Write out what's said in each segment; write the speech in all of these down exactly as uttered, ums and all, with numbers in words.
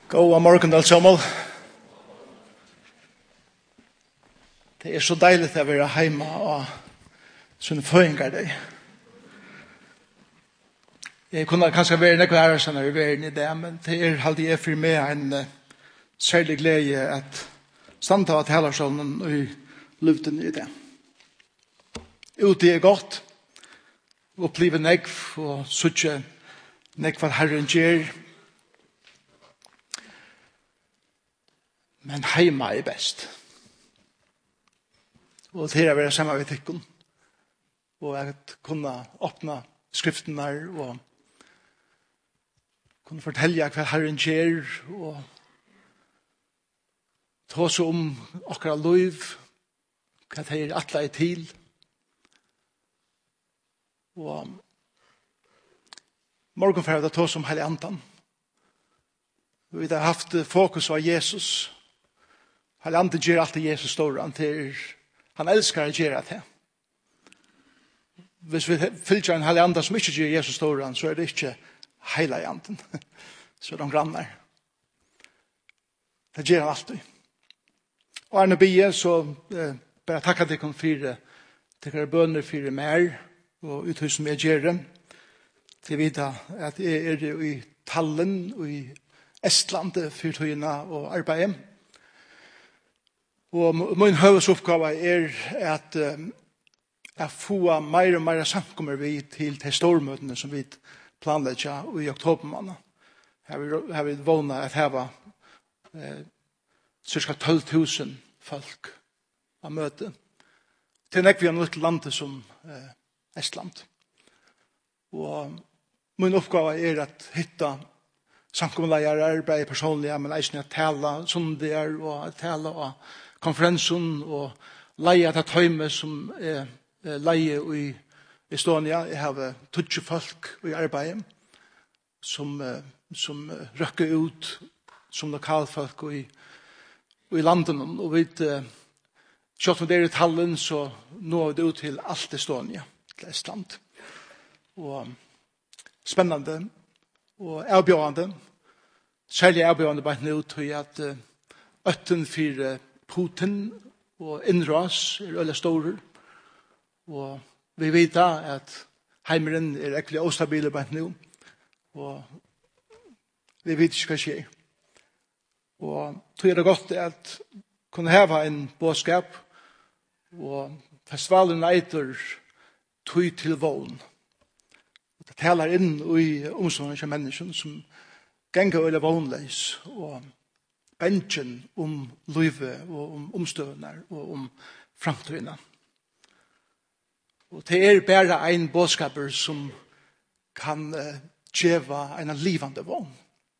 God morgen alle sammen. Det er så deilig å være hjemme og sånne føringer deg. Jeg kunne kanskje være noe her sånn i verden i det, men det er alltid jeg for meg en uh, særlig glede at stande av talerstolen og luften i det. Ute er godt, oppleve negv og suttje negv hva Herren gjør. Men heima er best. Og til å være sammen med tikkun. Og at kunne åpne skriften der og kunne fortelle hva Herren gjør og ta oss om akkurat liv, hva det er atle er til. Og morgen for å ta oss om hele andan. Vi har haft fokus på Jesus. Han andre gjør alltid Jesus står han til. Han elskar å gjøre det. Hvis vi fylger en hele andre som ikke gjør Jesus står han, så er det ikke hele anden. Så er de grannar. Det gjør han alltid. Og Arne Bie, så eh, bare takk at jeg kom fire til dere bønner fire mer og uthus som jeg gjør det. Til vite at jeg er i Tallen og i Estland fyrtøyene og arbeidet. Og min høvesoppgave er at uh, jeg får mer og mer samkommer vi til de stormøtene som vi planlegger i oktobermåned. Her har vi vågnet at her var uh, cirka tolv tusen folk av møte. Til nek vi har nødt til landet som uh, Estland. Og min oppgave er at hitta samkommerleier arbeid personlig, men eisen at tala sundier og tala og konferensen og leie til tøyme som er leie i Estonia. Jeg har tutsi folk i arbeidet som, som røkker ut som lokalfolk i, i landet. Og vi kjøtt med dere i Tallen så når vi det ut til alt Estonia, til Estland. Og spennende og avbjørende. Særlig avbjørende bare nå til at øtten for Putin og innras er alle store. Og vi vet at heimeren er ekkert ostabile bare nå. Og vi vet ikke hva skjer. Og tror jeg det godt at kunne heve en bådskap og festivalen eiter tog til vågen. Det taler inn i omsorgen av mennesker som ganger eller vognleis og bensjen om livet og om omstøvende og om framtøyene. Og det er bare en bådskaper som kan uh, gjøre en livende vogn.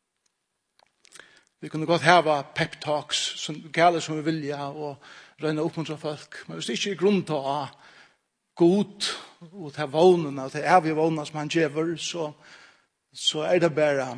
Vi kunne godt hava pep talks som gale som vi vilja og røyne oppmuntra folk. Men hvis det ikke er grunn til å ha god og til vognene og til evige vognene som han gjør, så, så er det bare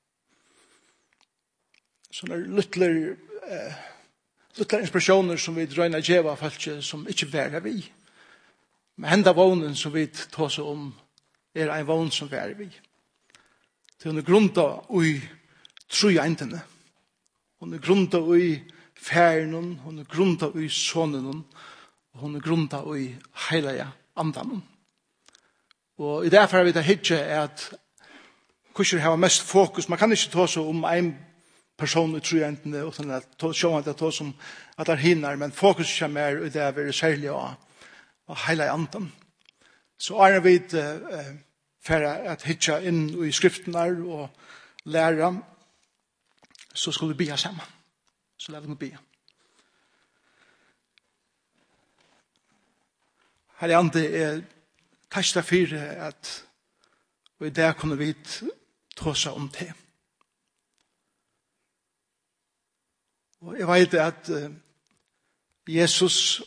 sånne lytler eh, lytler inspirasjoner som vi drøyner djeva folk som ikke værer vi. Men henda vognen som vi tar seg om er en vogn som værer vi. Til hun er grunta ui tru eintene. Hun er grunta ui færnen, hun er grunta ui sonen, og hun er grunta ui heilige andanen. Og i derfor har vi det hitje at hvordan har mest fokus. Man kan ikke ta seg om en person i trojentene, utan at sjå at det er som at det er hinner, men fokus kommer mer ut av det særlig og, og hele anden. Så er vi uh, for at hitja inn i skriften der og lære, så skal vi bia sammen. Så lær vi bia. Hele andre er kastet fire at og i det kunne vi ta seg om det. Og jeg vet at uh, Jesus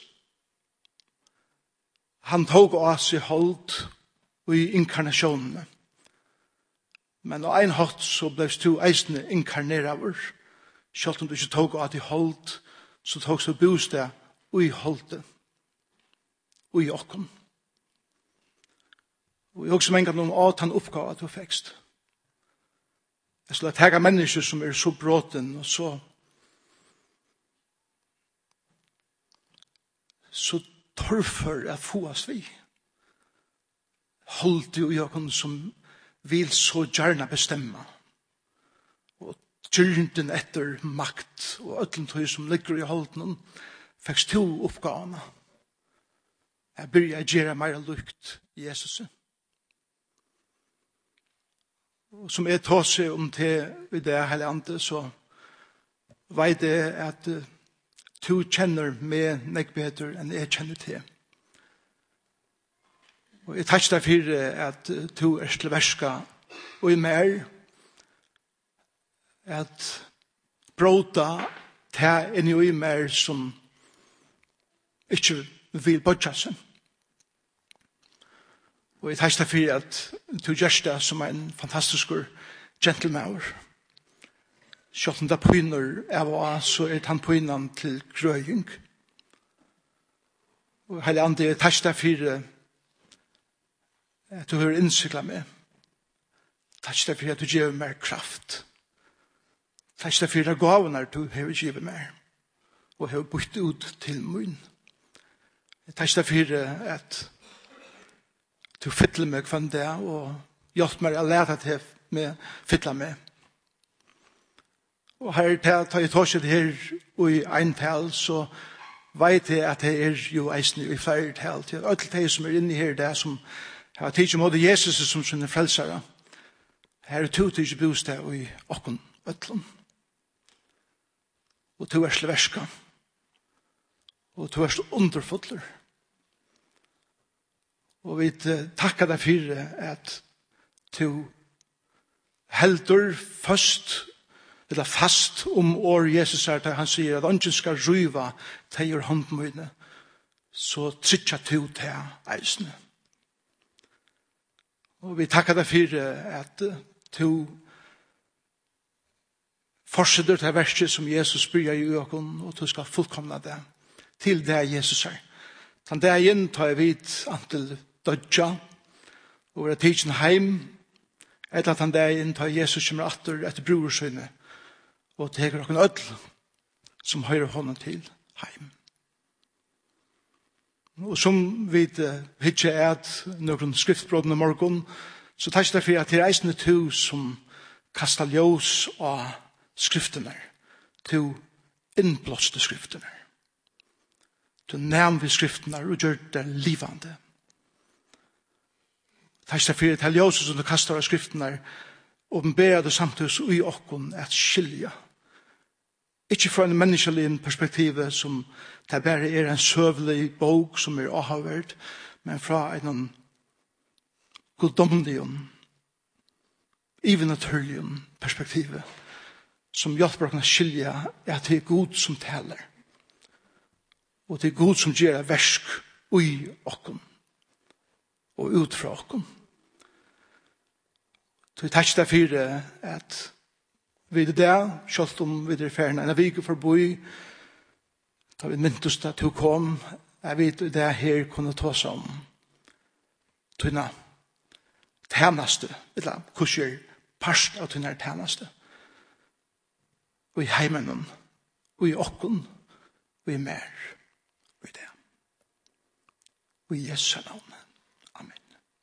han tog oss i hold i inkarnasjonene. Men av en hatt så ble du eisende inkarnerer. Selv om du ikke tog oss i hold, så tog så bostad i holdet. Og i okken. Og jeg også mener noen av den oppgave at du fikst. Jeg skulle ta mennesker som er så bråten, og så så torfer jeg få oss vi. Holdt jo jeg som vil så gjerne bestemme. Og gyrnden etter makt, og øtlen tog som ligger i holden, fikk to oppgavene. Jeg begynner å gjøre mer lukt i Jesus. Og som jeg tar seg om til i det hele andre, så vet jeg at uh, du kjenner meg nek bedre enn jeg kjenner til. Og jeg tar deg for at uh, du er sleverska og i mer at bråta ta inn i mer som ikke vil bodja seg. Og jeg tar deg for at du gjør det som en fantastisk gentleman. Selv om det pøyner av og så er han pøynen til grøying. Og hele andre, jeg tar deg for at du har innsiklet meg. Takk deg for at du gjør mer kraft. Takk deg for at gavene du har givet mer. Og har bytt ut til munn. Takk deg for at du fytler meg for det, og hjelp meg å lære til med fytler meg. Og her tar jeg tar seg her i en tal, så vet jeg at det er jo eisen i flere tal. Til alle de som er inne her, det som har tid til måte Jesus som sine frelsere. Her er to til bostad i åkken øtlen. Og to er sleverska. Og to er underfotler. Og vi takkar deg for at du heldur først, eller fast om år Jesus er, der han sier at ånden skal ryva til gjør hånden mine, så trykker du til eisene. Og vi takkar deg for at du fortsetter til verset som Jesus bryr i økken, og du skal fullkomna det til det Jesus er. Sånn det er igjen tar jeg vidt antil dødja, og er tidsen heim, etter at han det er igjen tar Jesus kommer atter etter brorsøyne, og teker noen ødel som høyrer hånden til heim. Og som vi ikke er at noen skriftbrådene morgen, så tar jeg for at det er eisende to som kastar ljós av skriftene, to innblåste skriftene. Du nærm vi skriftene og gjør det livande. Det er for at ljós som du kastar av skriftene åpenberer det samtidig i okken at skilja. Ikke fra en menneskelig perspektiv som det bare er en søvlig bok som er avhørt, men fra en goddomlig, evenatørlig perspektiv som hjelper å skilja at det er Gud som taler. Og det er Gud som gjør versk i okken og ut fra okken. Så jeg tar ikke det for at vi er der, selv om vi er ferdig en vik forbi, da vi myntes at du kom, jeg vet at det her kunne ta seg om tøyne tjeneste, eller hvordan parst av tøyne tjeneste. Og i heimen, og i okken, og i mer, og i det. Og i Jesu navn. Amen.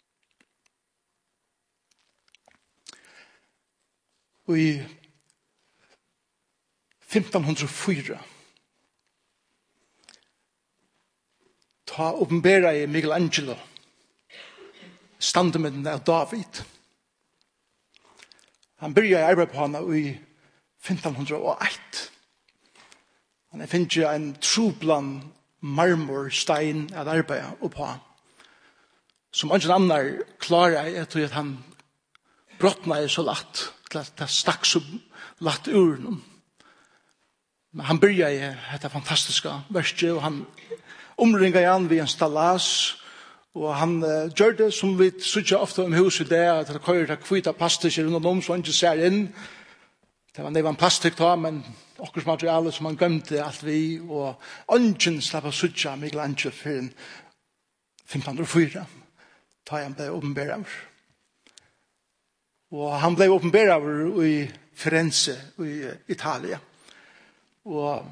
Og i femton hundre og fire ta åpenbæra i Michelangelo standemedden av David. Han byrja i arbeid på hana i femton hundre og ett. Han finner ikke en troblan marmorstein at arbeid oppå som andre annar klarer etter at han brottna så latt at det stakk så latt ur noen. Men han byrja i dette fantastiske verset, og han omringa igjen ved en stallas, og han uh, gjør det som vi sykja ofte om huset der, at det kører til kvita plastikk rundt om, så han ikke ser inn. Det var en plastikk da, men okkurs materiale som han gømte alt vi, og ånden slapp av sykja Michelangelo for femton hundre og fire, da han ble åpenbæret. Og han ble åpenberet i Firenze i Italia. Og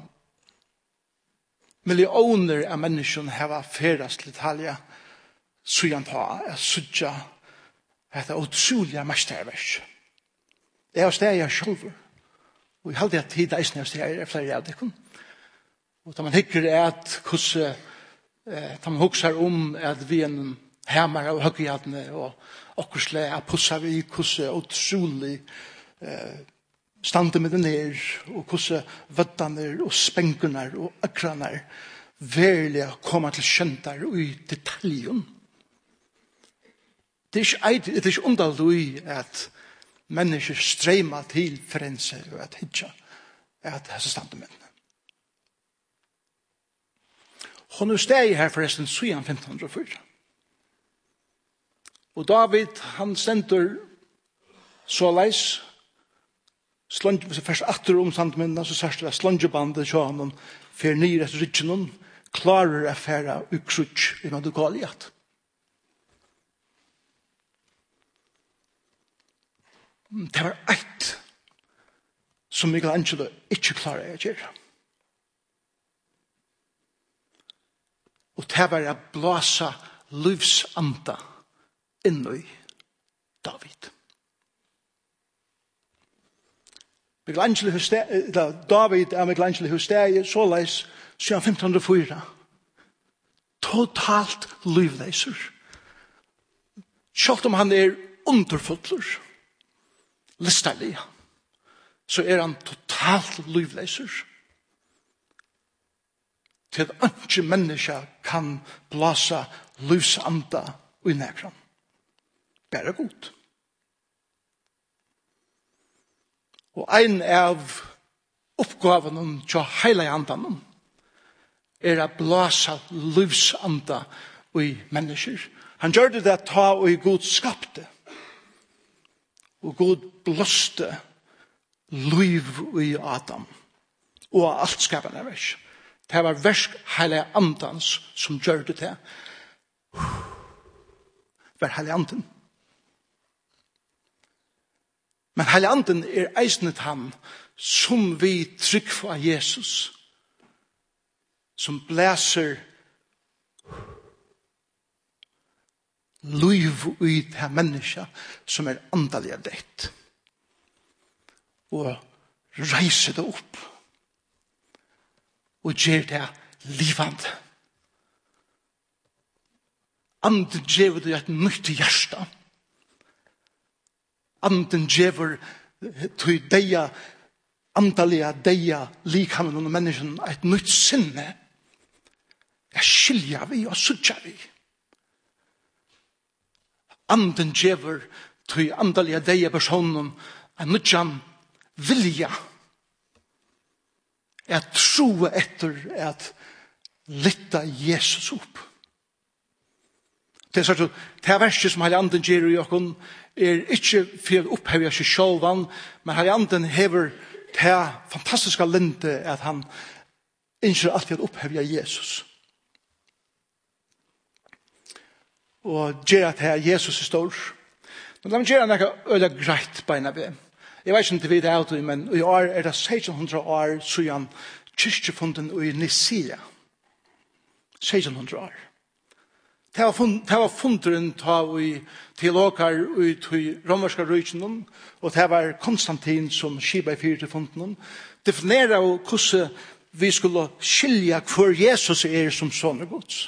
millioner av mennesker har ferdast til Italia så han tar jeg sutja dette utrolige mesterverk. Jeg har steg jeg selv. Og jeg halte at tid eisen jeg steg jeg flere av det. Og da man hikker er at hvordan eh, da man hukser om at vi en hemmer og høygjadene og akkursle er pussa vi hvordan utrolig eh, stande med det ned og hvordan vøttene og spenkurna og akrana verlig kommer til kjøntar og i detaljen. Det er ikke, det er ikke underlig at mennesker strømmer til Firenze og at hitja at disse standemennene. Hon er steg her forresten siden femten hundre og fire. Og David, han stender såleis, slunge, først atter om standemennene, så sørste det slungebandet til han for nye etter rykkenen, klarer affæra ukrutsk i man du Goliat. Det var eit som Michelangelo ikke klarer å gjøre. Og det var å blåse livsanda inn i David. Michelangelo husteg, David er Michelangelo husteg, såleis siden femten hundre og fire. Totalt livleiser. Selv om han er underfotler, listarlig, så er han totalt livleiser. Til at ikke mennesker kan blåse livsanda i nekran. Bare godt. Og en av oppgavene til hele andan er å blåse livsanda i mennesker. Han gjør det at ta og i god skapte. Og god blåste liv i Adam. Og alt skapende vers. Det var versk hele andans som gjør det til. Det var hele anden. Men hele anden er eisnet han som vi trygg for av Jesus. Som blæser liv i det menneska som er andelig dødt. Og reiser det opp. Og gjør det livande. Anden gjør det et nytt hjärsta. Anden gjør til deia, andalige deia, likhammen og mennesken et nytt sinne. Jeg skiljer vi og sutja vi. Anden gjør til andalige deia personen en nytt vilja. Jeg tror etter at lytta Jesus opp. Det er sånn, det er verset som Heilig Anden gjør i okken, er ikke for å oppheve seg selv, men Heilig Anden hever det fantastiske linde at han ikke alltid oppheve Jesus. Og gjør at det Jesus er stor. Men la meg gjøre noe øyelig greit beina ved. Jeg vet ikke om det vet jeg av men i år er det seksten hundre år siden kyrkjefunden i Nicaea. seksten hundre år. Det var, fund, det var funderen i teologer i romerska rykenen, og det var Konstantin som skiba i fire til funden. Definerer hvordan vi skulle skilja hvor Jesus er som sånne gods.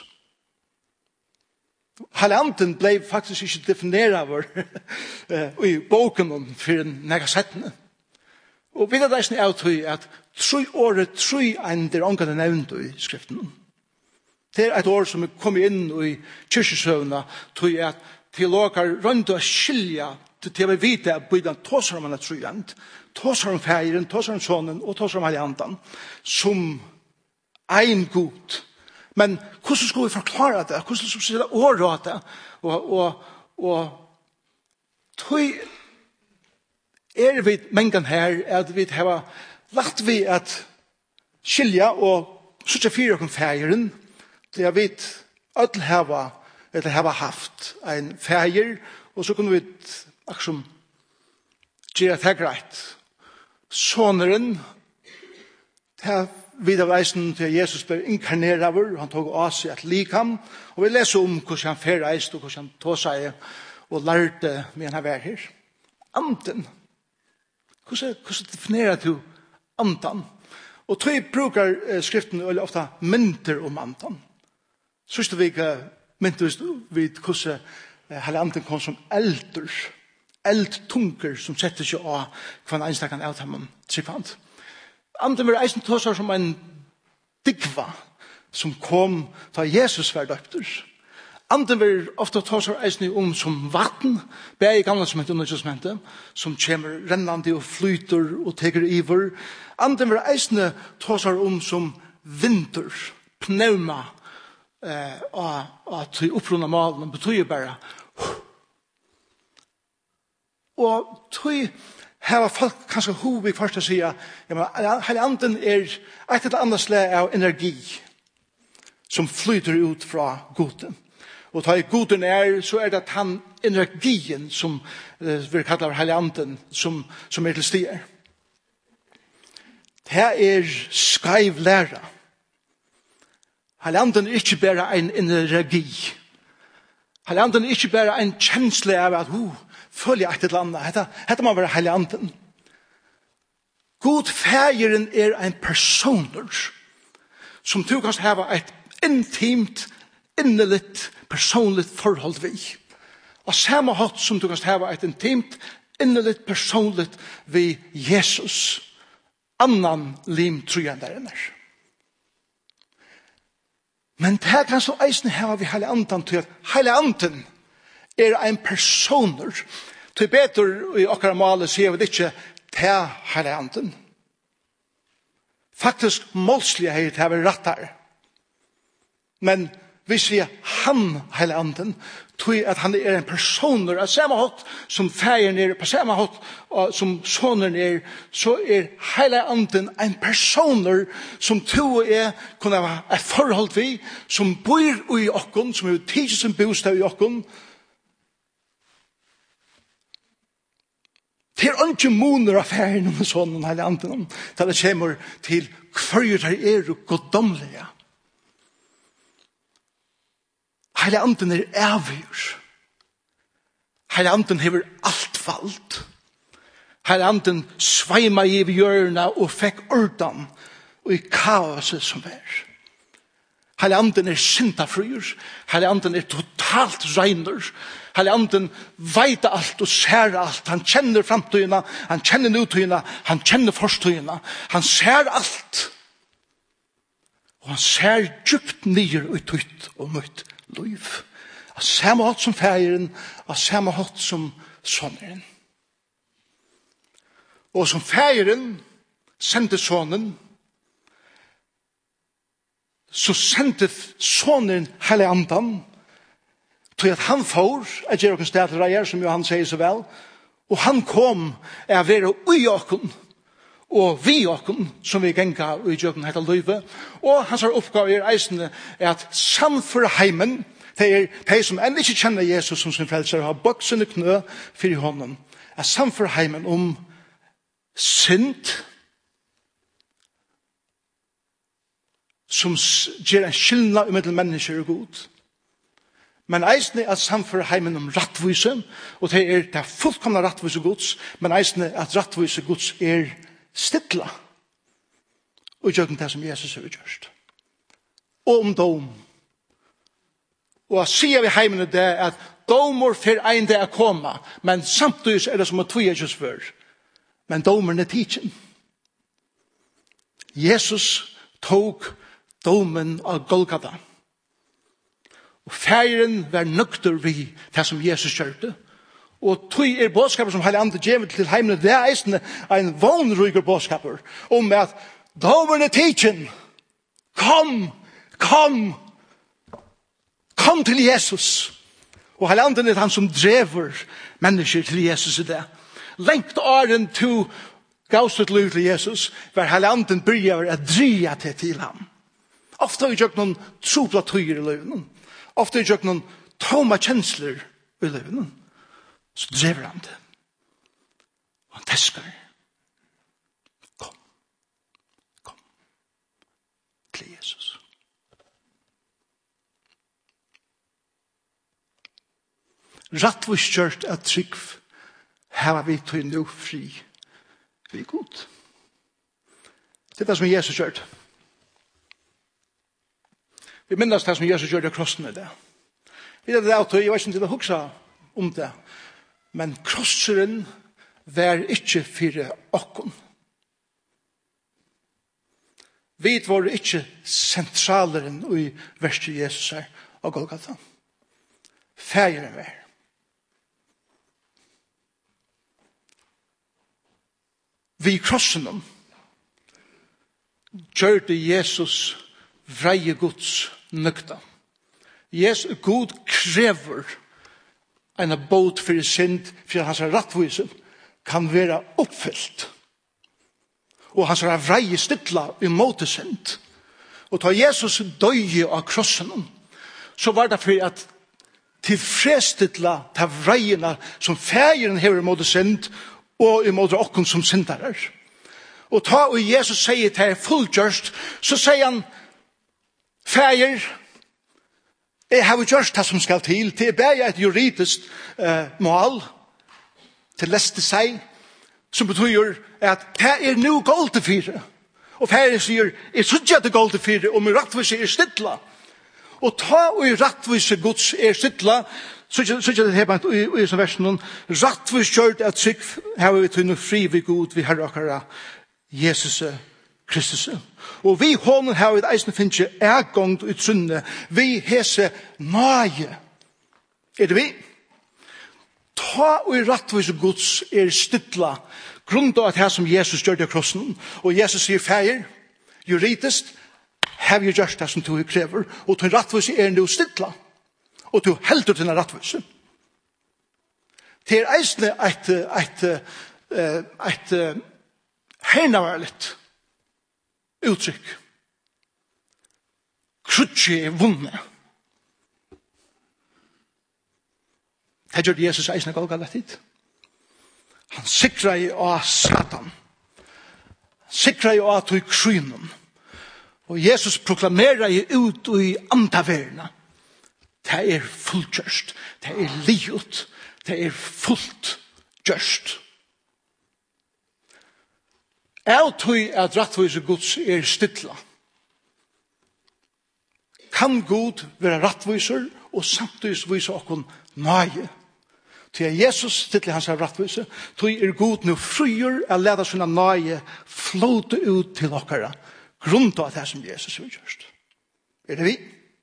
Halanden ble faktisk ikke defineret av i boken for en negasettene. Og vi vet det er at tre året, tre ender omgående nevnt i skriften. Det er et år som er kommet inn i kyrkjesøvna til at teologer rundt å skilja til å vite at bøyden tåser om han er trøyent, tåser om feiren, tåser om sonen og tåser om heilandan som ein god. Men hvordan skal vi forklare det? Hvordan skal vi stille ord av det? Og, og, og tog er vi mengen her at vi har lagt vi at skilja og sørge fire om feiren. Det har vi alle hava, eller hava haft en feir, og så kunne vi akkurat gjør det greit. Soneren, til videre veisen til Jesus ble inkarneret over, han tog av seg et likam, og vi leser om hvordan han ferreiste, og hvordan han tog seg og lærte med han var her. Anden. Hvordan, hvordan definerer du andan? Og tog bruker eh, skriften veldig ofte mynter om andan. Sørste vi ikke mynter vi hvordan eh, hele anden kom som elder, eldtunker som setter seg av hva en enstakken av dem tryggvand. Anden var eisen tåsar som en digva som kom da Jesus var døpter. Anden var ofte tåsar eisen om som vatten, bæg i gamle som heter underkjøsmentet, som kommer rennande og flyter og teker iver. Anden var eisen tåsar om som vinter, pneuma, eh, og at opprunna malen betyr bare. Og tog her var folk kanskje hoved i første sida, hele anden er et eller annet slag av energi som flyter ut fra goden. Og da goden er, så er det han energien som eh, vi kaller hele anden, som, som er til stier. Det er skreiv læra. Hele anden er ikke bare en energi. Hele anden er ikke bare en kjensle av at uh, følger et eller annet. Dette, dette må være hele anden. God fægeren er en personer som du kan ha et intimt, innelitt, personligt forhold vi. Og samme hatt som du kan ha et intimt, innelitt, personligt vi Jesus. Annan lim trojenderen er. Men det kan så eisen her vi hele anden til at hele anden er en personer. Til betur i okkara male sier vi ikke til hele anden. Faktisk målslige er til å være rett her. Men vi sier han hele anden, tror at han er en personer, av samme hatt som feiren er, på samme hatt som sonen er, så er hele anden en personer som to er kunne ha et forhold vi, som bor i okken, som er tidlig som bostad i okken. Det er ikke moner av ferien om sonen hele anden, da det kommer til hver der er og goddomlige. Hele anden er avgjør. Hele anden hever alt valgt. Hele anden sveima i hjørna og fikk ordan og i kaoset som er. Hele anden er syndafryr. Hele anden er totalt regner. Hele anden vet alt og ser alt. Han kjenner framtøyene, han kjenner nutøyene, han kjenner forstøyene. Han ser alt. Og han ser djupt nyer og tøyt og møtt liv. Av samme hatt som feiren, av samme hatt som sonen. Og som feiren sendte sonen, så sendte sonen hele andan, til at han får, at gjør noen steder reier, som jo han sier så vel, og han kom av være ui okken, og vi okken, som vi genga i jøkken heter Løyve, og hans oppgave er eisende er at samføre heimen, det er de som enn ikke kjenner Jesus som sin frelser, har bøkt sine knø for i hånden, at samføre heimen om synd, som gjør en skillnad mellom mennesker og god. Men eisende at samføre heimen om rattvise, og det er det fullkomna rattvise gods, men eisende at rattvise gods er stilla og gjør det som Jesus har gjort. Og om dom. Og sier vi heimene det at domer for en det er koma, men samtidig er det som at två er just før. Men domeren er tidsen. Jesus tog domen av Golgata. Og feiren var nøkter vi det som Jesus gjørte. Og tog er bådskaper som heilig andre djevel til heimene, det er eisende en vognryker bådskaper om at domeren er tidsen. Kom, kom, kom til Jesus. Og heilig andre er han som drever mennesker til Jesus i det. Lengt åren to gavstut liv til Jesus, var heilig andre byrjar at dria til til ham. Ofta har vi gjort noen trupla tøyer i livet. Ofta har vi gjort noen toma kjensler i livet. Så drever han det. Han teskar. Kom. Kom. Til Jesus. Rattvistgjørt at trygg her vi tog nå fri. Vi er god. Det er det som Jesus gjør. Vi minnes det som Jesus gjør det krossen i det. Vi er det av tog, jeg vet ikke til å huske om det. Men krosseren var ikke fire okken. Vi var ikke sentraleren i verset Jesus her av Golgata. Fægeren var. Vi krossen dem gjør det Jesus vreie Guds nøkta. Jesus, Gud krever en båt for synd, for hans rattvise kan være oppfyllt. Og hans vreie stilla i måte synd. Og da Jesus døye av krossen, så var det for at tilfredsstilla ta vreiene som fægeren hever i måte synd, og i måte okken som syndere. Og ta og Jesus sier til fullgjørst, så sier han, fæger, jeg har gjort det som skal til, til bare et juridisk uh, mål, til leste seg, som betyr at det er nå gold til fire. Og fæger sier, jeg synes ikke det er gold til fire, og min rattvise er stidla. Og ta og i rattvise Guds er stidla, så ikke det her i, i som versen, rattvis kjørt at trygg, her vi til noe fri ved Gud, vi herre akkara, Jesus Kristus. Og vi hånden her i eisen finnes ikke ergångt ut sunne, vi hese nage. Er det vi? Ta og i rattvis Guds er stidla, grunn av at her som Jesus gjør det av krossen, og Jesus sier feir, juridisk, har vi gjort det som du krever, og til rattvis er nå stidla. Og du heldur til en rattvise. Det er eisne et, et, et, et hernavarligt uttrykk. Krutje er vunne. Det gjør Jesus eisne Golgata tid. Han sikrer jo av Satan. Sikrer jo av til krynen. Og Jesus proklamerer jo ut i andaverna. Det er fullgjørst. Det er livet. Det er fullt gjørst. Jeg tror at rattvise Guds er stidla. Kan Gud være rattviser og samtidig vise okken nøye? Til Jesus stidla hans er rattvise, tror er Gud nå frier å lede sine nøye flåte ut til okkara. Grunn til at det er som Jesus har gjørst. Er det vi?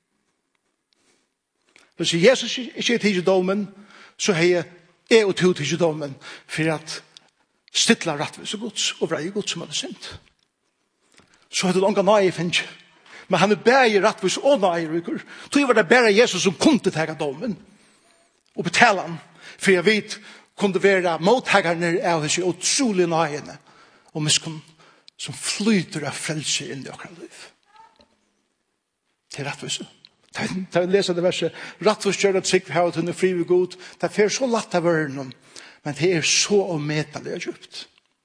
Hvis Jesus ikke er tidlig domen, så har jeg er og to tidlig domen for at stidla rattvise Guds og vrei Guds som hadde synd. Så hadde det unga nøye finnes. Men han er bare rattvise og nøye rykker. Så var det bare Jesus som kunne tega domen og betale han. For jeg vet kunne være mottagerne av disse utrolige nøyene og miskunn som flyter av frelse inn i akkurat liv. Til rattvise. Da vi leser det verset, rattvist gjør at sikk vi har til noe fri ved god, det er så latt av verden, men det er så omedelig og djupt.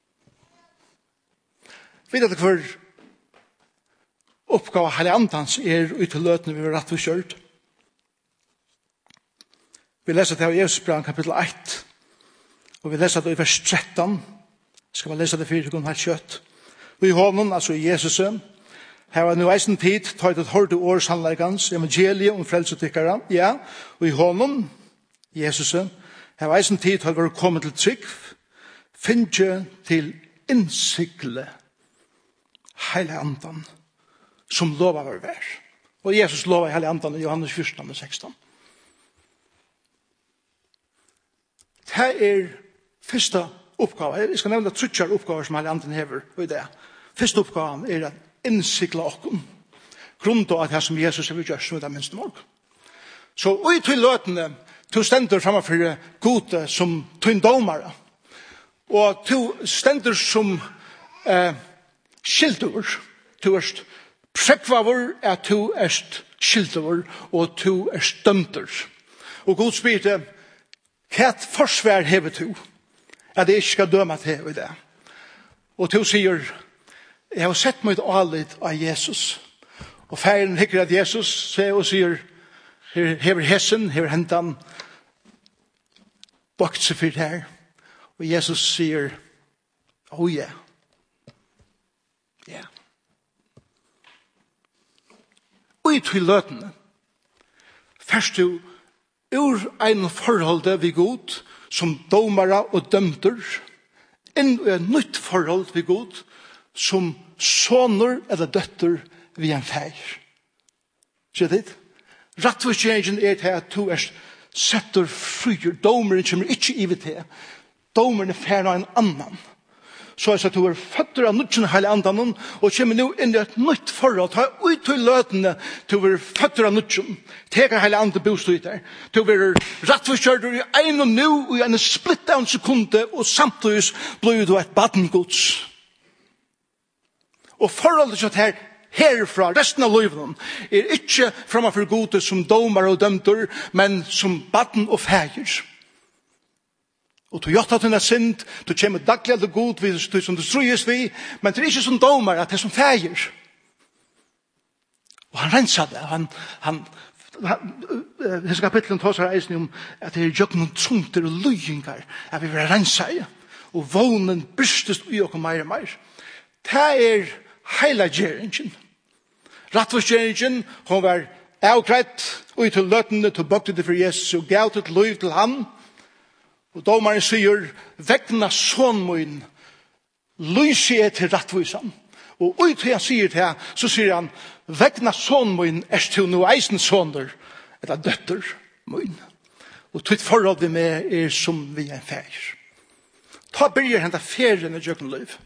Vet du hva oppgave hele andans er ut til løtene vi har rattvist gjort? Vi leser det av Jesusbrevet kapittel ett, og vi leser det i vers tretton. Skal man lese det fire ganger helt kjøtt? Og i hånden, altså i Jesusen, her var nu eisen tid, tatt et hårde års handleggans, evangeliet om frelsetykkere, ja, og i hånden, Jesusen, her var eisen tid, tatt var kommet til trygg, finne til innsikle hele andan, som lova var vær. Og Jesus lova hele andan i Johannes fjorton sexton. Det er første oppgave. Jeg skal nevne trutjar oppgaver som hele andan hever, og i det. Første oppgaven er at innsikla okken. Grunn til at det som Jesus har gjort som det er minst morgen. Så ui til løtene, to stender framfor gode som tøyn domare. Og to stender som eh, skildur. To erst prekvavur er to erst skildur og to erst dømter. Og god spyrte, hva forsvær hever to? at jeg ikke skal døme til i det. Og til å sier, jeg har sett meg alit av Jesus. Og færen hikker at Jesus sier og sier, hever hessen, hever hentan, bakt seg for det her. Og Jesus sier, oh ja. Ja. Og i til løtene, først du ur en forhold vi god, som domare og dømter, inn i et nytt forhold vi god, som soner eller døtter vi en feir. Ser du det? Rattforskjeringen er til at du er setter frier. Domeren kommer ikke i ved det. Domeren er færre av en annan. Så er det at du er føtter av nødgjende hele andan og kommer nå inn i et nytt forhold. Ta ut til løtene til å være føtter av nødgjende. Teker hele andan bostøy der. Til å være rattforskjører i en og nå og i en splitt av en sekunde og samtidig blir du et badengods. Og forholdet til her herfra, resten av livet, er ikke framfor gode som domar og dømter, men som baden og feir. Og du gjør at hun er sint, du kommer daglig til god, du som du strøyes vi, men det er ikke som domar, at det er som feir. Og han renser det, han, han, disse kapitlen tar seg eisen om at det er jøkken og tunter og løyingar, at vi vil rense det, og vånen bryrstes i og mer og mer. Det er heila gjeringen. Rattforskjeringen, hun var avgreit, og til løtene til bøkte det for Jesus, og gav til liv til han. Og domaren sier, vegna sonmoen, lyser jeg til rattvisan. Og ut til han sier til han, så sier han, vegna sonmoen er til noe eisen soner, eller døtter moen. Og til forhold vi med er som vi er feir. Ta byrjer henta ferien i jøkken liv.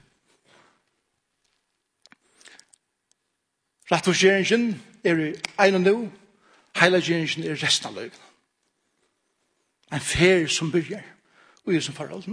Rattforskjeringen er i ein og nå, heilagjeringen er resten av løyven. En fer som byrjar, og i som forholden.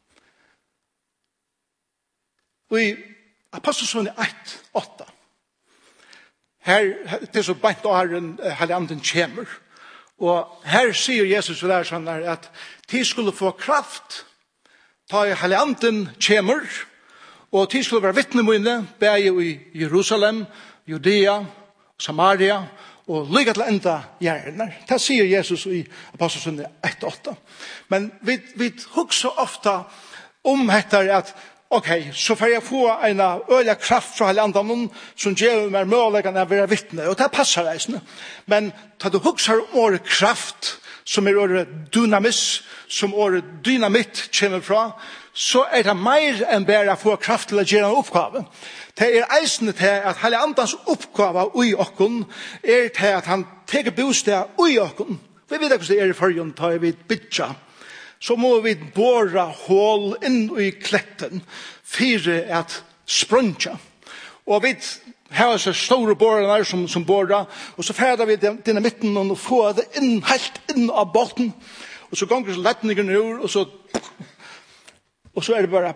Og i Apostelsson ett, åtta, her, det er så beint av herren, heiliganden kjemer, og her sier Jesus for der sånn at de skulle få kraft, ta i heiliganden kjemer, og de skulle være vittnemøyne, beie i Jerusalem, Judea, Samaria, og lykke til enda hjerner. Det sier Jesus i Apostelsson ett, åtta. Men vi, vi husker ofte om dette at, ok, så får jeg få en øyelig kraft fra hele andre som gjør meg mulighetene å være vittne, og det passer reisende. Men da du husker om året kraft, som er året dynamis, som året dynamitt kommer fra, så er det mer enn bare å få kraft til å gjøre en oppgave. Det er eisende til at hele andans oppgave i okken er til at han teker bostad i okken. Vi vet ikke hvordan det er i forhånd, tar vi bytja. Så må vi båre hål inn i kletten for at sprunja. Og vi har så store bårene som, som bårer, og så ferder vi denne midten og får det inn, helt inn av båten. Og så ganger så lettningen ur, og så, og så er det bare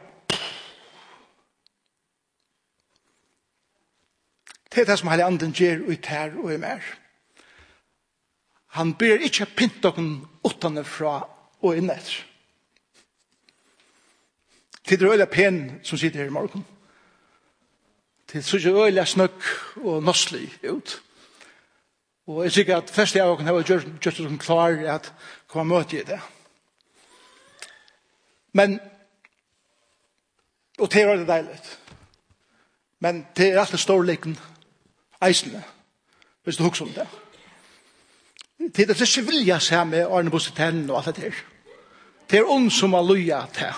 det er det som hele anden gjør ut her og i mer. Han ber ikke pynt noen åttende fra og inn etter. Til det er øyelig pen som sitter her i morgen. Til så er øyelig snøkk og nosselig ut. Og jeg sikker at flest av dere har gjort det som klar at komme møte i det. Men, og det er det deilig. Men det er alltid storlikken eisene, hvis du husker om det. Det er det ikke vilja seg med Arne Bosteten og alt det der. Det er ond som har loja til.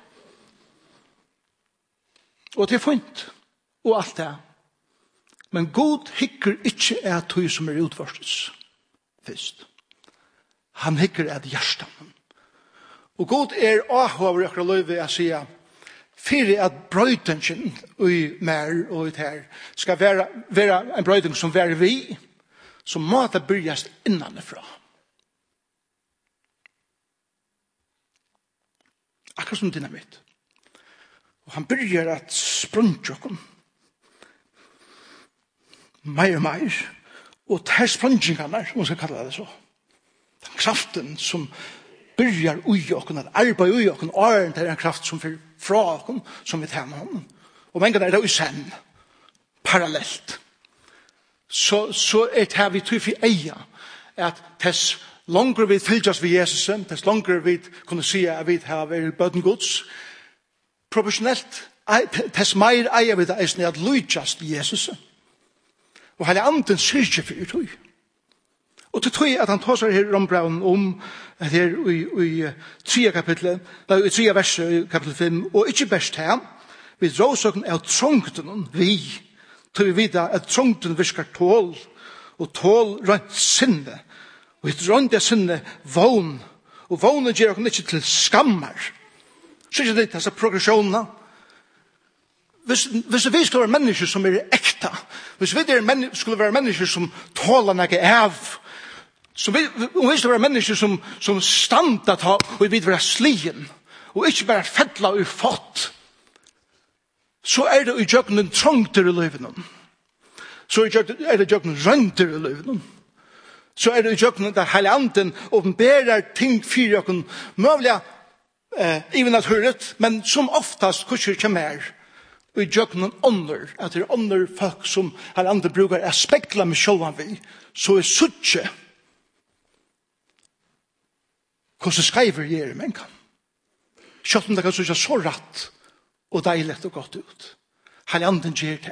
Og det er funnet, og alt det. Men God hikker ikke at du som er utførstes først. Han hikker at hjertan. Og God er ahva over akkurat løyve å si fyrir at brøytingen i mer og i her skal være, være en brøyting som være vi, så må det byrjas innanifra. Akkurat som dynamitt. Og han byrjar at sprunge okkom. Mer og mer. Og det her sprungingene, om man skal kalle det så. Den kraften som byrjar ui okken, at arbeid ui okken, åren til en kraft som fyrir fra okken, som vi tjener honom. Og mengen er det ui sen, parallellt. Så, så er det her vi tror for eia, at tess langer vi fylgjast ved Jesus, tess langer vi kunne si at vi har vært bøten gods, professionellt, tess meir eier vi det eisne at lujtjast Jesus. Og hele anden syrkje for tog. Og til tog at han tar seg her rombraun om at her i, i tredje kapitlet, i tredje verset i kapitel fem, og ikke best her, vi råsøkken er trångten vi, til vi vite at trångten virker tål, og tål rønt sinne, og et rønt er sinne vogn, og vognen gjør oss ikke til skammer. Så er det disse progresjonene. Hvis, hvis vi skulle være mennesker som er ekta, hvis vi er men, skulle være mennesker som tåler noe av, så vi, om vi skulle være mennesker som, som standa ta, og vi vil være slien, og ikke bare fettla og fått, så er det i jøkken trångter i livet. Så er det i jøkken rønter i livet. Så er det i jøkken der hele anden åpenberer ting for jøkken, mulig eh, even at høret, men som oftast kurser kommer her, og i jøkken ånder, at det er ånder folk som hele anden bruker er spekla med sjølvan vi, så er suttje hvordan skriver gjør men kan. Sjølvan det kan suttje så ratt, og deilig og godt ut. Hele anden gjør det.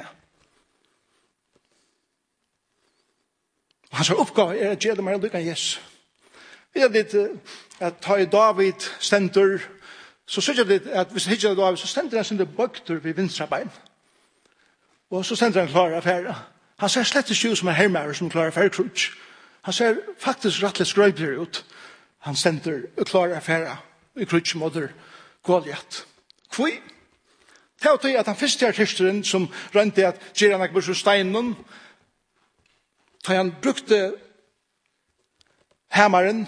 Hans oppgave er at gjøre det mer lykke enn Jesus. Vi har litt at ta i David stender, så synes jeg litt at hvis han ikke er David, så stender han sin bøkter ved vinstra bein. Og så stender han klar affære. Han ser slett ikke ut som en hermære som klarer affære krutsk. Han ser faktisk rettelig skrøyplig ut. Han stender klar affære i krutsk måter Goliath. Hvor? Det er jo at han første artisteren som rønte at gjerne ikke bort steinen, da han brukte hammeren,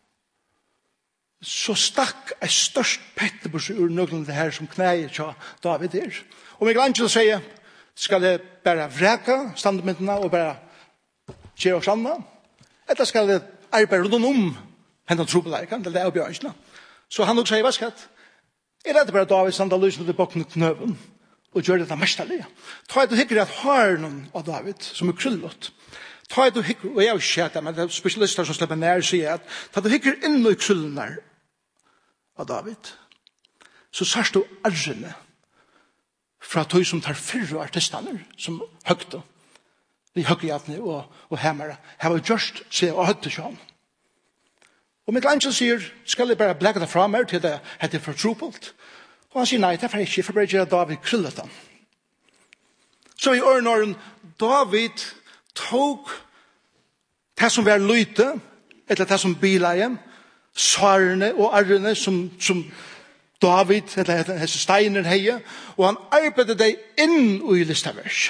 så stakk en størst petteburs ur nøglen det her som knæger til David er. Og Michelangelo sier, skal jeg bare vreka standemyndene og bare gjøre oss annet? Eller skal jeg arbeide rundt om henne trobeleikene, eller det er oppgjørelsene? Så han også sier, hva skal jeg? Er det bare David som har lyst til bokken og knøven og gjør dette mesterlige? Ta et og hikker at har noen av David som er kryllot. Ta et og hikker, og jeg har ikke sett det, men det er spesialister som slipper nær sier at ta et og hikker inn i kryllen av David, så sørst du arrene fra tog som tar fyrre artistene som høgte, de høggejatene og, og hemmere, har vi gjørst seg og høgte seg. Og Michelangelo sier, skal jeg bare blekke det fra meg til det heter for trupelt? Og han sier, nei, det er for ikke, for bare gjøre David kryllet han. Så i ørnåren, David tog det som var lyte, eller det som bileie, svarene og arrene som, som David, eller hese steiner heie, og han arbeidet det inn i listavers.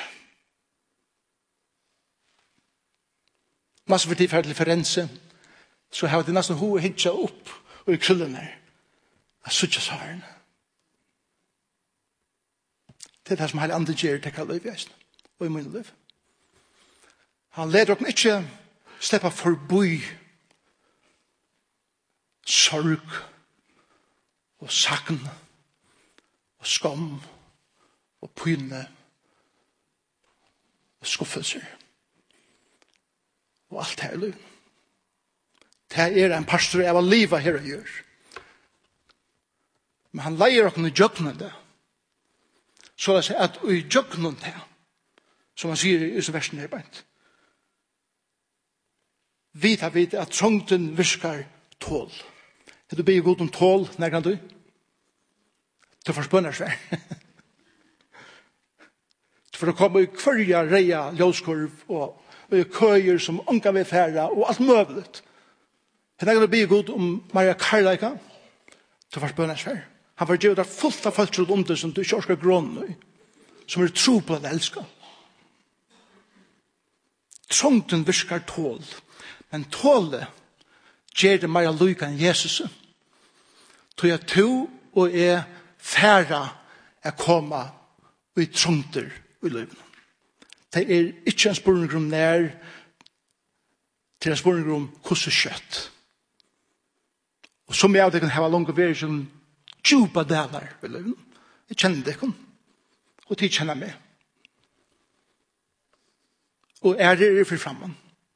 Masse for tilferdelig forense, så har det nesten hoved hittet opp og i kryllen her. Jeg suttje svaren. Det er det som hele andre gjør til hva løy vi og i min liv. Han leder dere ikke slippe forbi sorg og sakn og skam og pyne og skuffelser og alt her i livet. Det er en pastor av livet her å gjøre. Men han leier oss i jøkkenen det. Så det er at i jøkkenen det, som han sier i disse versene her, vet jeg vet at trångten virker tål. Er du blir god om tål, når kan du? Du får spønner seg. For å komme i kvarja, reia, ljøskurv, og i køyer som unga vil fære, og alt møvlet. Han er bli god om Maria Karlaika, så var bønnes for. Han var gjør der fullt av folk rundt om det som du ikke orsker gråne, som er tro på det elsker. Trångten virker tål, men tålet gjør det mer lykke enn Jesus. Tog jeg to og er færre å komme i trångter i livet. Det er ikke en spørning om nær, til en spørning om hvordan kjøtt. Og som jeg kan ha langt vært som djupa deler. Jeg kjenner det ikke. Og de kjenner meg. Og er det for fremman.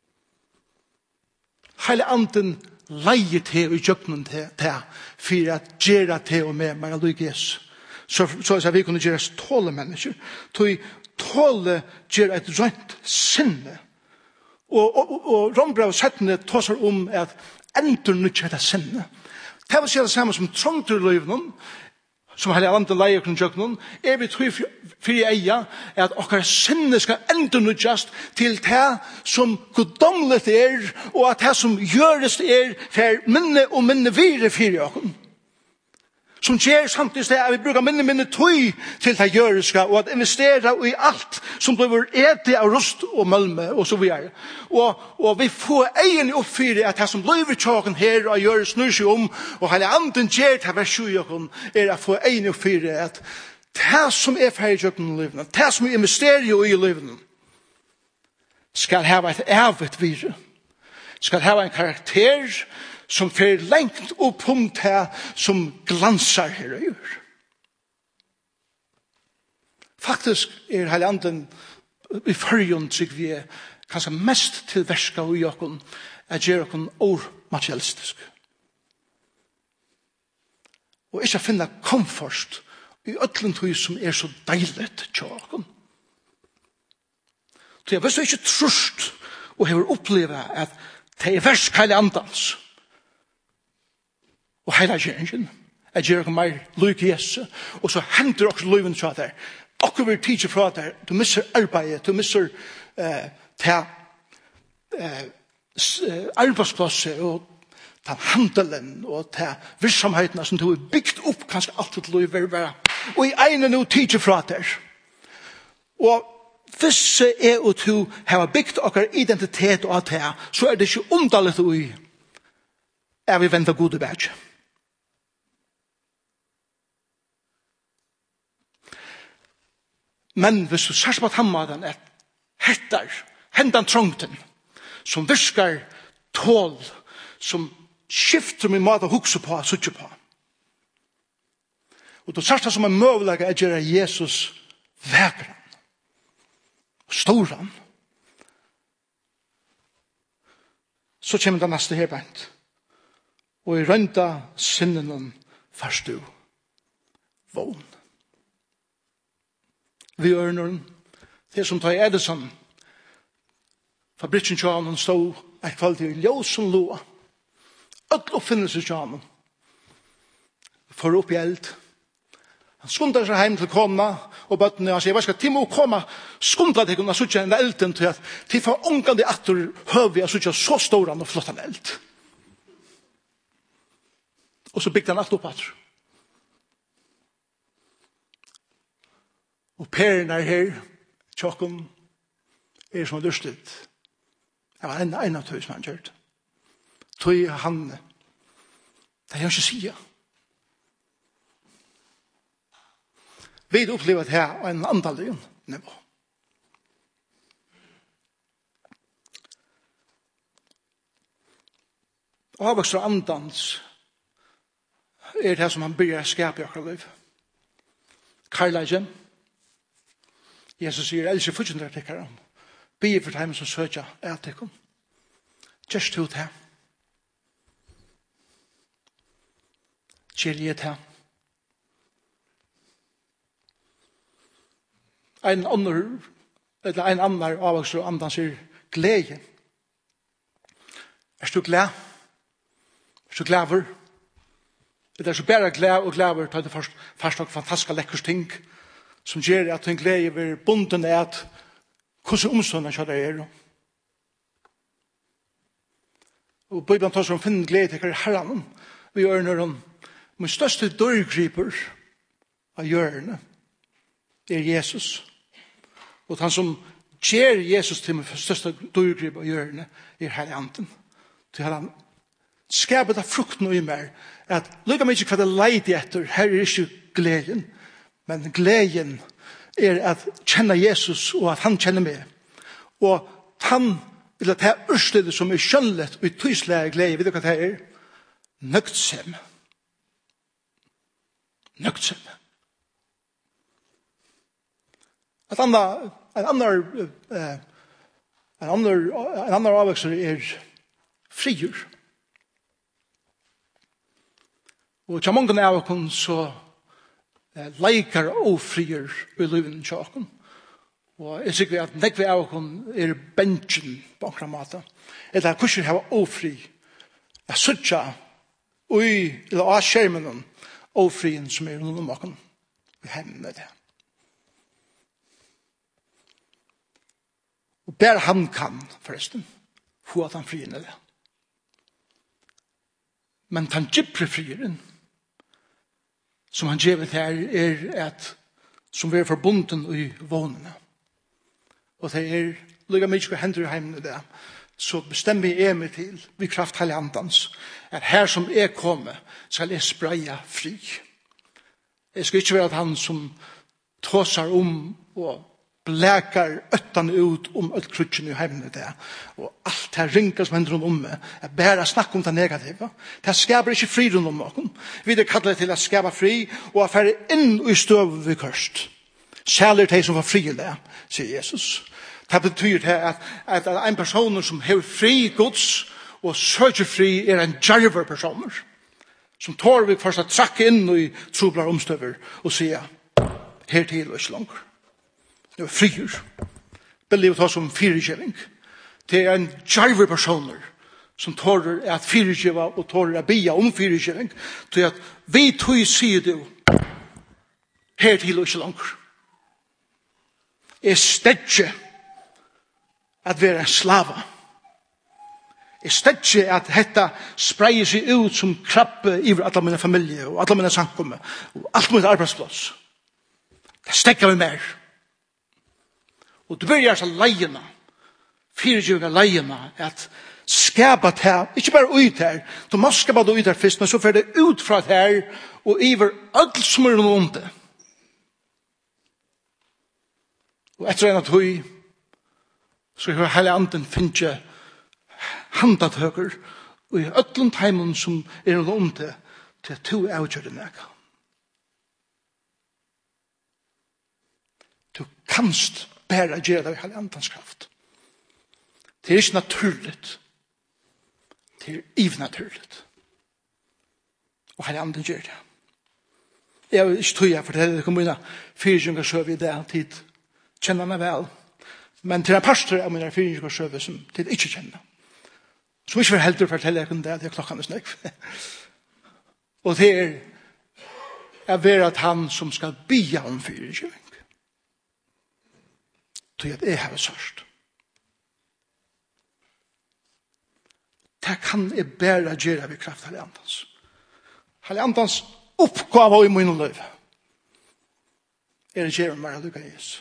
Hele anden leier til og kjøkken til, til for at gjøre til og med meg og lykke Jesus. Så, så at vi kunne gjøre oss tåle mennesker. Til tåle gjøre et rønt sinne. Og, og, og, og Rombrau settene tåser om at ender nødt til sinne. Det vil si det samme som trångterløyvene, som hele landet leier kring kjøkkenen, er vi tror for i eia at okkar sinne skal enda nødjast til det som goddomlet er, og at det som gjøres er for minne og minne vire for i okken. Som gjør samtidig det at vi bruker minne minne tøy til det gjøreska, og at investera i alt som blir ete av rust og mølme og så videre. Og, og vi får egen oppfyre at det som blir tjåken her og gjør snur seg om, og hele anden gjør til hver sjøjokken, er å få egen oppfyre at det som er ferdig tjåken i livene, det som vi investerer i livene, skal ha et evet vire, skal ha en karakter som fer lengt opp om det som glansar her og gjør. Faktisk er hele anden i førjon seg vi er kanskje mest til verska og i okken at gjør okken or-materialistisk. Og ikke finne komfort i øtlen tog som er så deilig til okken. Så jeg hvis du ikke trust og har opplevd at det er versk hele andans, og hele kjeringen, jeg gjør ikke mer lykke Jesu, og så henter også løyven fra der. Akkur vil tidsi fra der, du misser arbeidet, du misser uh, ta uh, arbeidsplasser, og ta handelen, og ta virksomhetene som du har bygd opp kanskje alt til løyver, og i ene nå tidsi fra der. Og hvis er at du har bygd okkar identitet og alt det, så er det ikke underligt ui, er vi venter gode badge. Men hvis du sørger på tammaden at hettar, hendan trångten, som virskar tål, som skifter min mat å hukse på, suttje på. Og du sørger som en møvleg at gjøre Jesus vekran, storan. Så kommer det neste her bænt. Og i rønta sinnen først du vågn. Vi ørner det som tar Edison. Fabrikken John stod et kveld til ljøsen loa. Alt oppfinnelse John. For opp i eld. Han skundar seg hjem til kona og bøttene, og han sier, hva skal Timo komme? Skundar deg under suttje en elden til at de får omgående atter høvi av suttje så stor og flott en eld. Og så bygde han alt opp atter. Og peren er her, tjokken, er som lustet. Det var en, en av tøy som han gjør. Tøy han, det er han ikke sier. Vi har opplevd her av en andallig nivå. Avvokst av andans er det som han begynner å skape i akkurat liv. Karlagen. Jesus sier, ellers er fortsatt dere tikkere om. Be for dem som søker er tikkum. Just to det. Kjellige det. En annen, eller en annen avvokser og andan sier glede. Er du glad? Er du glad for? Det er så bare glad og glad for det først, først og fantastiske lekkers ting som gjør at en glede vil bunden er at hvordan omstående kjør det er. Og Bibelen tar som finner glede til herren. Vi gjør når han min største dørgriper av hjørnet er Jesus. Og han som gjør Jesus til min største dørgriper av hjørnet er herre anden. Til han skapet av frukten og i meg at lukka meg ikke hva det leide etter, her er ikke gleden, men gleden er at kjenne Jesus og at han kjenner meg. Og han vil at det er urstedet som er skjønnet og i tyslige glede, vet du hva det er? nøgtsem. Nøgtsem. Et annet, en annen, eh, en annen, en annen avvekser er frier. Og til mange av oss så eh, leikar og frier i livet til oss. Og jeg sikker at nekve av oss er benchen på akkurat måte. Eller at kurser har ofri. Jeg sutja ui, eller av skjermen ofrien som er under maken. Vi hemmer det. Og bare han kan, forresten, få at han frier det. Men den gypre frieren, som han gjevet her, er at som vi er forbunden i vånene. Og det er lika mye som hender i heimene det, så bestemmer jeg meg til, vi kraft heilig andans, at her som jeg kommer, skal jeg spreie fri. Jeg skal ikke være at han som tåsar om og blækar øttene ut om alt krutjen i heimene det, og alt det rinker som hender rundt om meg, er bare snakk om det negative. Det skaper ikke fri rundt om oss. Vi er kallet til å skape fri, og å fære inn i støv vi kørst. Særlig de som var fri i det, sier Jesus. Det betyr det at, at en person som har fri gods og søker fri er en djerver person som tar vi først å trakke inn i troblar omstøver og sier her til og ikke langer. Det er frier. Billig å ta som firegjeving. Det er en djerver person som tar at firegjeva og tar at bia om firegjeving til at vi tog sier du her til og ikke langer. Jeg stedje at være en slava. Jeg stedje at dette spreier seg ut som krabbe i alle mine familie og alle mine samkommer og alt mitt arbeidsplass. Det stekker vi mer. Og du bør gjøre seg leiene, firegjøringa leiene, at skapa det her, ikke bare ut her, du må skapa det ut her først, men så får det ut fra det her, og iver alt som er noe om det. Og etter en av tog, så har hele anden finne handatøker, og i ødlund heimen som er noe om det, til to avgjør det nega. Du kanst bare gjøre det i hele andens kraft. Det er ikke naturligt. Det er ivnaturligt. Og hele anden gjør det. Jeg vil ikke tog jeg fortelle det kommunene fyrtjønga søv i det tid kjenner meg vel. Men til en pastor av mine fyrtjønga søv som tid ikke kjenner. Som ikke vil heldig fortelle jeg det, det er klokken er snakk. Og det er jeg vil at han som skal bia om fyrtjønga til at jeg har sørst. Det kan jeg bare gjøre ved kraft Hellig Andans. Hellig Andans oppgave i min liv er å gjøre meg lykke Jesus.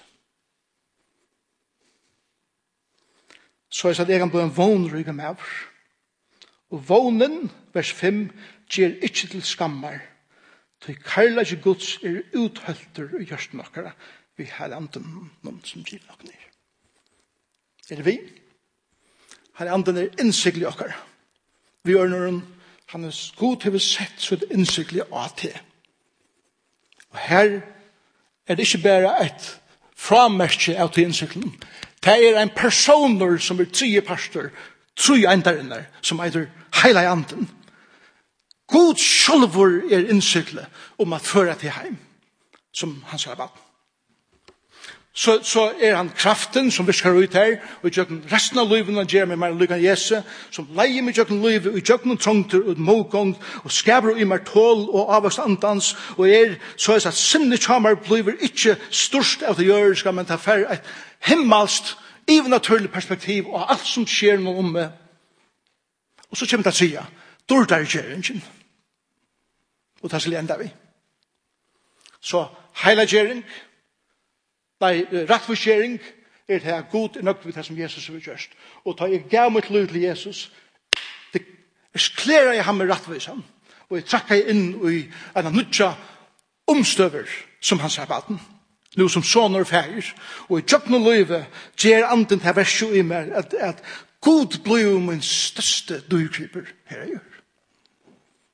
Så jeg sa at jeg kan bli en vånryg med oss. Og vånen, vers fem, gjør ikke til skammer. Til karlage Guds er uthølter i hjørsten okkara. Vi har anden noen som gir nok ned. Er det vi? Her anden er innsiktlig okkar. Vi gjør noen, han er god til å sett så det innsiktlig av til. Og her er det ikke bare et framerke av til innsiktlig. Det er en personer som er tre pastor, tre endarinnar, som er heila anden. God sjølvor er innsiktlig om at føre til heim, som han sa about. Så, så er han kraften som viskar ut her, og i jøkken resten av livet han gjør med meg lykken Jesu, som leier med jøkken livet, og i jøkken trångter og målgång, og skaber i meg tål og avvokst andans, og er så er det at sinne kjammer blir ikke størst av det jøriska, men det er et himmelst, even naturlig perspektiv, og alt som skjer noe om meg. Og så kommer det å si, dårdere gjøringen. Og det skal enda vi. Så heila gjøring, nei, rettforskjering er det her god er nøkt ved det som Jesus har gjort. Og da jeg gav mitt liv til Jesus, det erklærer jeg ham med rettvisan, og jeg trekker jeg inn i en av nødja omstøver som han sa baden, nå som sånner færer, og i tjøkken og livet gjør anden til verset i meg at, at god blir min største dyrkryper her jeg gjør.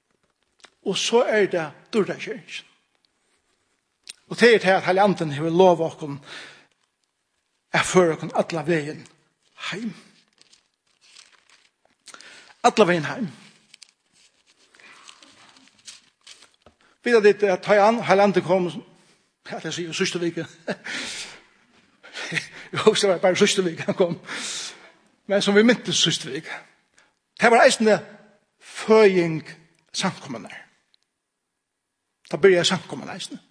Og så er det dørrekjøringen. Og det er til at hele anden har lov åkken er for åkken alle veien heim. Alle veien heim. Videre dit at hele anden kom, ja, det sier jo sørste vike. Jeg husker det var bare sørste vike han kom. Men som vi myntes sørste vike. Det var eisende føying samkommende. Da begynner samkommende eisende.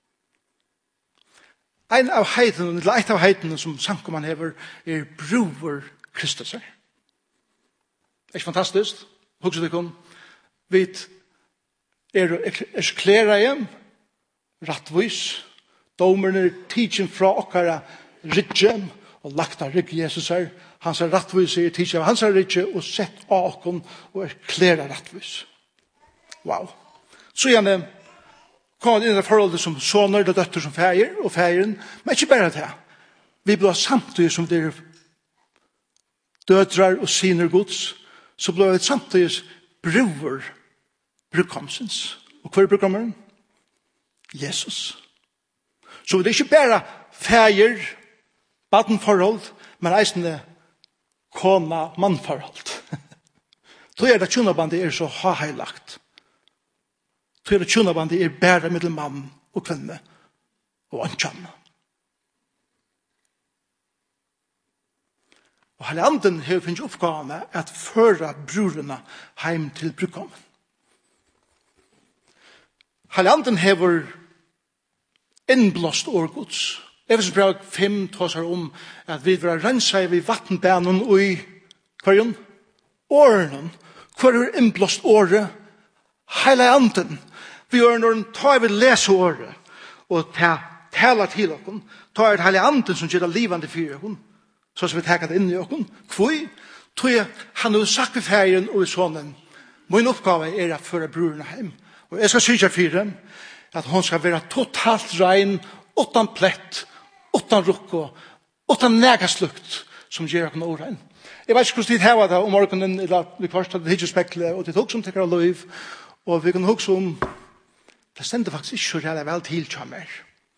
En av heitene, eller et av heitene som samkommende hever, er brover Kristus. Det er ikke fantastisk. Husker du kom? Vi er erklæret hjem, rattvis, domerne tidsen fra okkara rydgjem, og lagt av rygg Jesus her. Han sa rattvis er tidsen av hans rydgje, og sett av okken, og erklæret rattvis. Wow. Så gjerne kom inn i det forholdet som soner og døtter som feir, og feiren, men ikke bare det. Vi ble samtidig som dere dødrar og syner gods, så ble vi samtidig brover brukkomsens. Og hva er brukkommeren? Jesus. Så det er ikke bare feir, badenforhold, men eisende kona mannforhold. Så er det tjunabandet er så ha-heilagt. Så er det tjunabandet er bare mellom mann og kvinne og ankjann. Og hele anden har finnet oppgavene at føre brorene heim til brukkommen. Hele anden har innblåst årgods. Efesens brev fem tåsar om at vi vil rense ved vattenbanen og i kvarjon. Årene. Hva er innblåst året? Hele anden. Vi gjør når tar vi lese året og taler til oss. Ta er hele anden som gjør det livende for oss. Så som vi tager det inn i oss. Hvor? Tror jeg han har sagt i ferien og i sånnen. Min oppgave er å føre brorene hjem. Og jeg skal sykje for dem at hun skal være totalt rein, utan plett, utan rukko, utan negaslukt som gjør oss orein. Jeg vet ikke hvordan de har det om morgenen, eller vi først hadde ikke spekle, og det tok som tekker av lov, og vi kan huske om det stender faktisk ikke så reelle vel til til mer.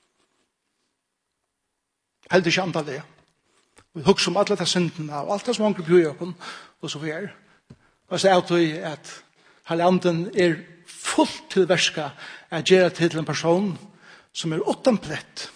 Helt ikke antall det. Vi husker om alle de syndene, og alt det som mangler på jøkken, og så videre. Og så er det at hele anden er fullt til verska at gjøre til en person som er utan plett,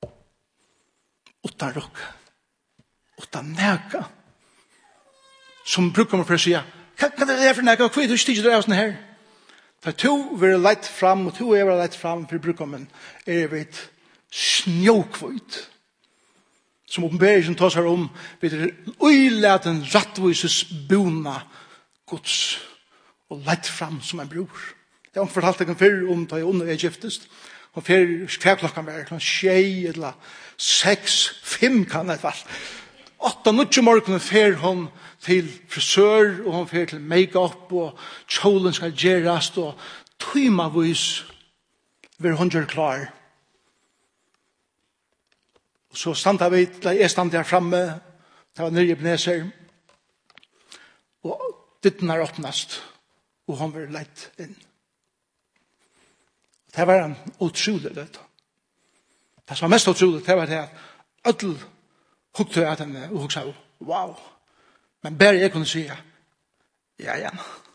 utan rukk, utan nega, som brukar man for å si, hva er det for nega, hva er det stiger det av sånn her? For to vil leit fram, og to er vil leit fram for brukar man, er vi et snjåkvøyt, som oppenberingen tar seg om, vi er uileten rattvises bona gods, og leit fram som en bror. Jeg har fortalt deg før om da jeg under Egyptest, og hver klokken var klokken tjei, eller seks, fem kan det være. Åtta nødje morgenen fer hun til frisør, og hun fer til make-up, og kjolen skal gjerast, og tøymavis vil hun gjøre klar. Og så standa vi, da jeg stand der framme, det var nere i Ebenezer, og ditten er åpnast, og hun vil leit inn. Det var en utrolig det. Det som var mest utrolig, det var det at ødel hukte jeg henne, og hun sa, wow. Men bare jeg kunne si, ja, ja.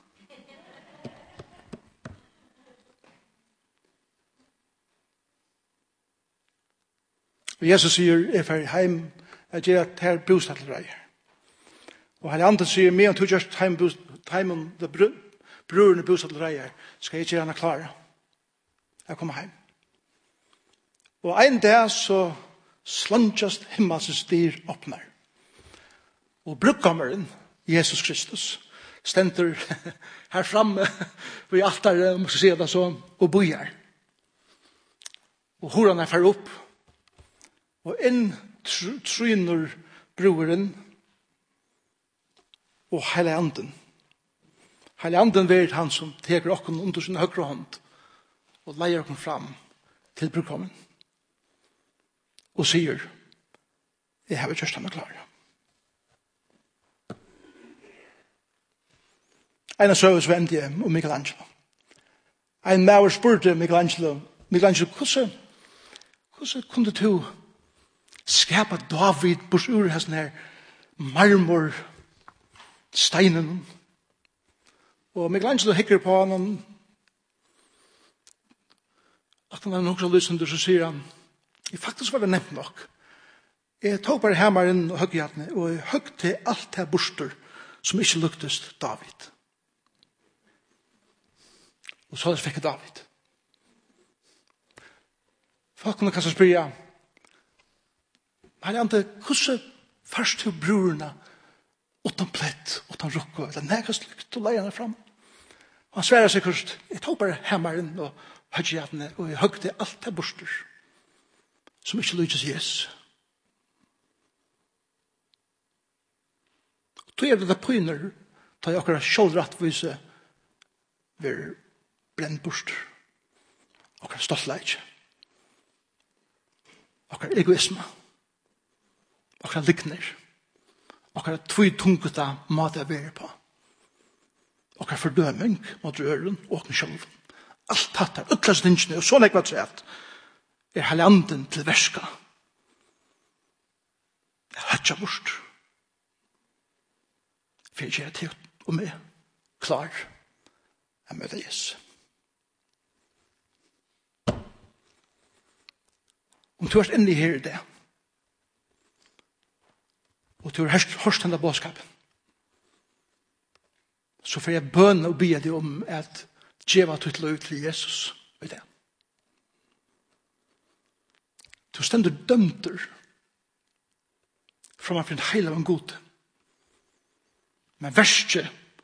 Og Jesus sier, jeg fer heim, jeg gjør at her bostad til deg. Og hele andre sier, medan du gjør heimen, brorene bostad til deg, skal jeg ikke gjerne klare. Jeg kommer heim. Og en dag så slantjast himmelsens styr åpner. Og brukkommeren, Jesus Kristus, stender her framme ved altaret, om jeg skal si det sånn, og bojer. Og horan er fer opp, og inn tryner broren, og hele anden. Hele anden vet han som teker okken under sin høyre hånd, og leier okken fram til brukkommen, og sier, jeg har ikke stått klar. En av søvs vendte om Michelangelo. En maver spurte Michelangelo, Michelangelo, hvordan, hvordan kunne du skapa David bort ur hans her marmor steinen? Og Michelangelo hikker på han, at han er nok så lysende, så sier han, faktisk var det nevnt nok. Jeg tok bare hammeren og høggjatene, og jeg høgte alt det borster som ikke luktes David. Og så fikk jeg David. Folk kunne kanskje spørre, men Ante, hvordan først til brorene utan plett, utan rukke, eller nægast lykt og leie henne fram? Og han sværer seg først, jeg tok bare hammeren og høggjatene, og jeg høgte alt det borster som ikke luktes Jesus. Då är det där pojner tar jag akkurat självrättvise ver bränd bort. Och stolthet. Och egoism. Och likner. Och två tungta mat att vara på. Och fördömning mot rören och själv. Allt detta, utlas dinsen och så länge vad sätt är halanden till värska. Hatcha bort. For jeg er til og med klar å møte Jesus. Om du er inne i her i det, og du har hørt denne bådskapen, så får jeg bønne og be deg om at djeva til å ut til Jesus i det. Du stender dømter fra man finner heil av en god. Men verste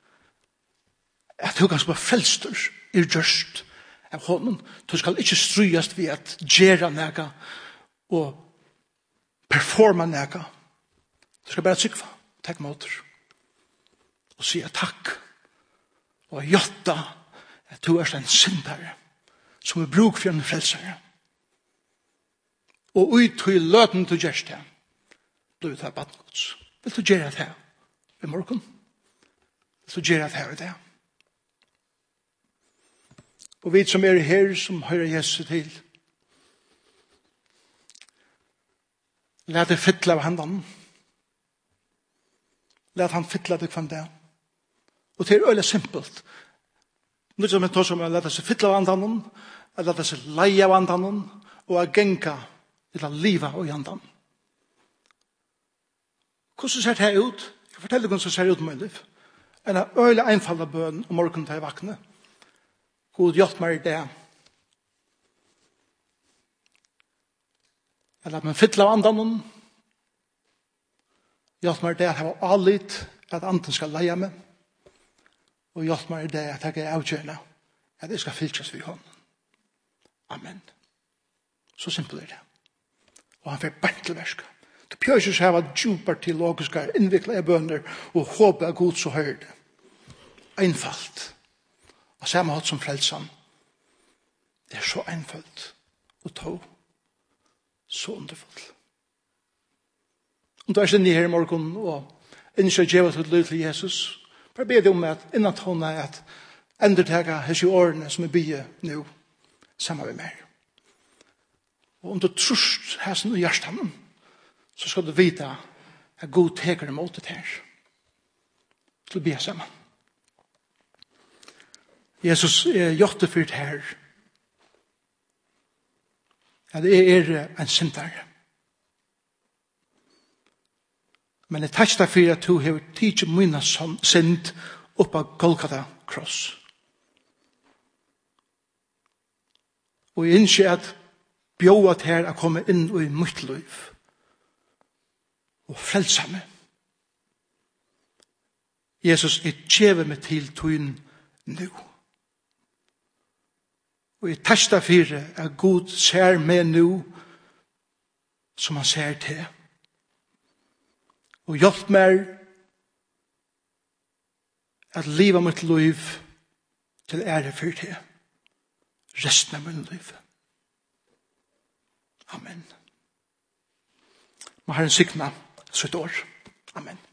at du kan spørre frelster er gjørst av hånden. Du skal ikke strøyast ved at gjøre nega og performa nega. Du skal bare sykva, takk måter og si takk og gjotta at du er en syndare som er bruk for en frelsare. Og ut til løten du gjørst det blir det badgods. Vil du gjøre det her i morgen? Så gjør jeg det her og det. Og vi som er her, som hører Jesus til, lær det fytle av hendene. Lær han fytle av det kvann det. Og det er øyelig simpelt. Nå som jeg tar som er lær det seg fytle av hendene, lær det seg leie av hendene, og er genka til å liva og hendene. Hvordan ser det ut? Jeg forteller hvordan det ser ut med liv. En av øyla einfalla bøn om morgen til vakne. God hjelp meg i det. Jeg lar meg fytle av andan. Hjelp meg i det at jeg var allit at anden skal leie meg. Og hjelp meg i det at jeg er avgjørende at jeg skal fylkes ved hånden. Amen. Så simpelt er det. Og han får bænt til verska. Du pjør ikke så her djupere teologiske innviklet bønner og håper at Gud så hører det. Einfalt. Og samme hatt som frelsan. Det er så einfalt og tog så underfullt. Om du er inne her i morgen og innskjer djevet til liv til Jesus, bare be deg om at innan tåne er at endertega hese årene som er bygge nå sammen med meg. Og om du trust hesen og hjertan, så skal du vite at Gud teker imot det her. Til å be sammen. Jesus er jottefyrt her. At jeg er en syndare. Men jeg takk deg for at du har tidsi mine synd opp av Golgata kross. Og jeg innskjer at bjået her er kommet inn i mitt liv. Og frelsa meg. Jesus, jeg tjever meg til tøyen nå. Og jeg testa fire at Gud ser meg nå som han ser til. Og hjelp meg at livet mitt liv til ære for det. Resten av mitt liv. Amen. Må Herren sikna sitt år. Amen.